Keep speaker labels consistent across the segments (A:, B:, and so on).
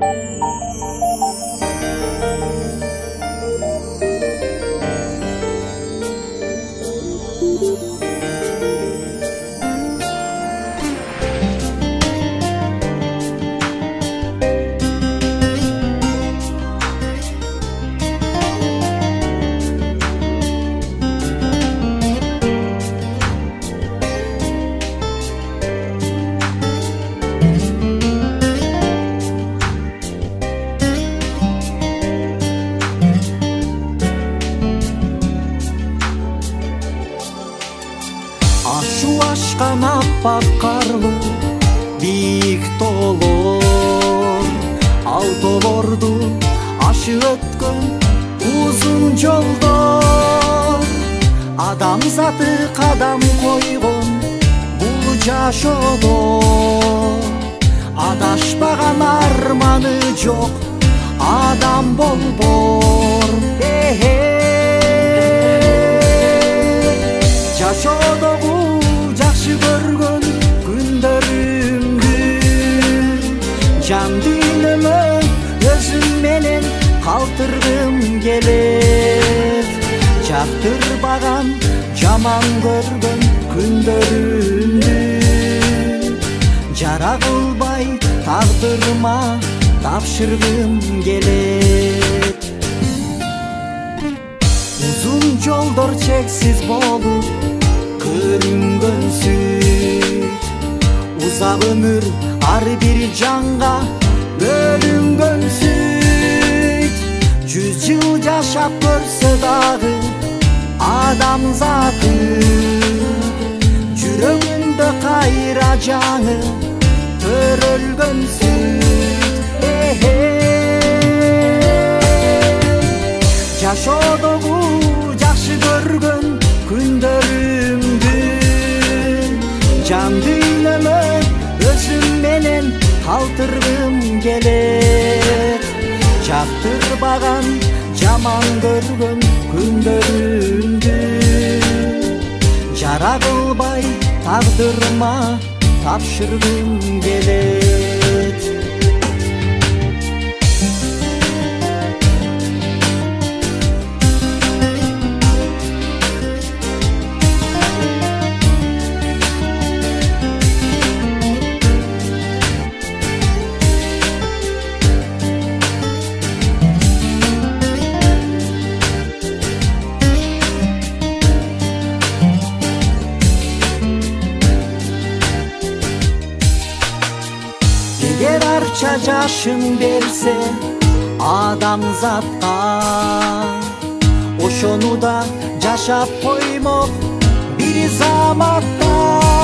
A: Ашу ашкан аппак карлы бийик тоолор, ал тоолорду ашып өткөн узун жолдор. Адамзаты кадам койгон бул жашоодо, адашпаган арманы жок адам болбор. Жашоодогу жакшы көргөн күндөрүмдү жан дүйнөмө өзүм менен калтыргым келет. Жактырбаган жаман көргөн күндөрүмдү жара кылбай тагдырыма тапшыргым келет. Узун жолдор чексиз болуп көрүнгөнсүт, узак өмүр ар бир жанга бөлүнгөнсүт. 100 жыл жашап көрсө дагы адамзаты жүрөгүндө кайра жаңы төрөлгөнсүт. Жашоодогу жакшы көргөн күндөрүмдү жан дүйнөмө өзүм менен калтыргым келет. Жактырбаган жаман көргөн күндөрүмдү жара кылбай тагдырыма тапшыргым келет. Эгер арча жашын берсе адамзатка, ошону да жашап коймок бир заматта.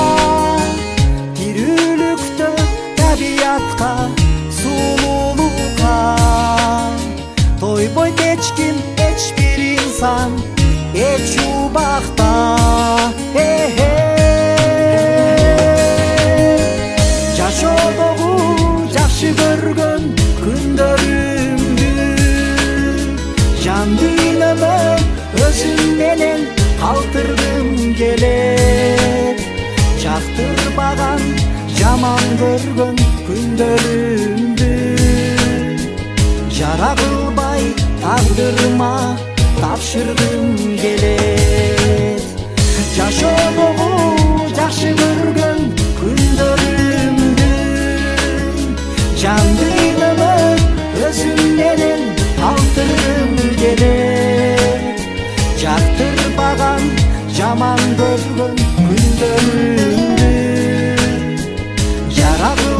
A: Тирүүлүктө табиятка сулуулукка тойбойт эч ким, эч бир инсан, эч убакта. Жашоодогу жакшы көргөн күндөрүмдү жан дүйнөмө өзүм менен калтыргым келет. Жактырбаган жаман көргөн күндөрүмдү жара кылбай тагдырыма тапшыргым келет. Жашоодогу жакшы көргөн күндөрүмдү жан дүйнөмө өзүм менен калтыргым келет. Жактырбаган жаман көргөн күндөрүмдү жара